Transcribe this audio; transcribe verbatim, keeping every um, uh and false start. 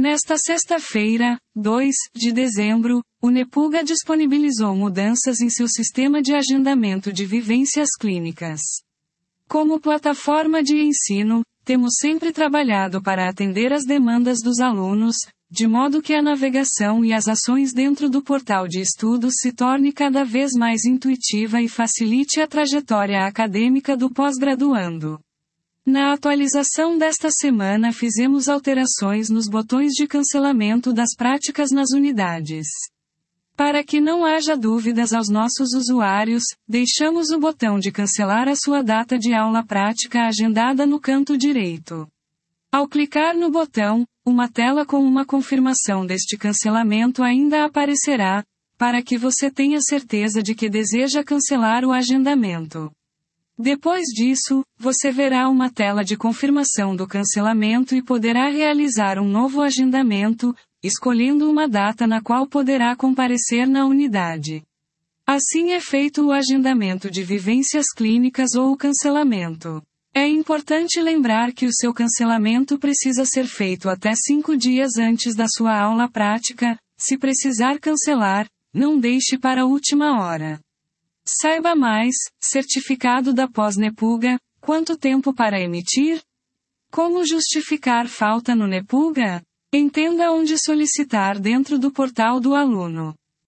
Nesta sexta-feira, dois de dezembro, o Nepuga disponibilizou mudanças em seu sistema de agendamento de vivências clínicas. Como plataforma de ensino, temos sempre trabalhado para atender às demandas dos alunos, de modo que a navegação e as ações dentro do portal de estudos se torne cada vez mais intuitiva e facilite a trajetória acadêmica do pós-graduando. Na atualização desta semana fizemos alterações nos botões de cancelamento das práticas nas unidades. Para que não haja dúvidas aos nossos usuários, deixamos o botão de cancelar a sua data de aula prática agendada no canto direito. Ao clicar no botão, uma tela com uma confirmação deste cancelamento ainda aparecerá, para que você tenha certeza de que deseja cancelar o agendamento. Depois disso, você verá uma tela de confirmação do cancelamento e poderá realizar um novo agendamento, escolhendo uma data na qual poderá comparecer na unidade. Assim é feito o agendamento de vivências clínicas ou o cancelamento. É importante lembrar que o seu cancelamento precisa ser feito até cinco dias antes da sua aula prática. Se precisar cancelar, não deixe para a última hora. Saiba mais, certificado da pós-Nepuga, quanto tempo para emitir? Como justificar falta no Nepuga? Entenda onde solicitar dentro do portal do aluno.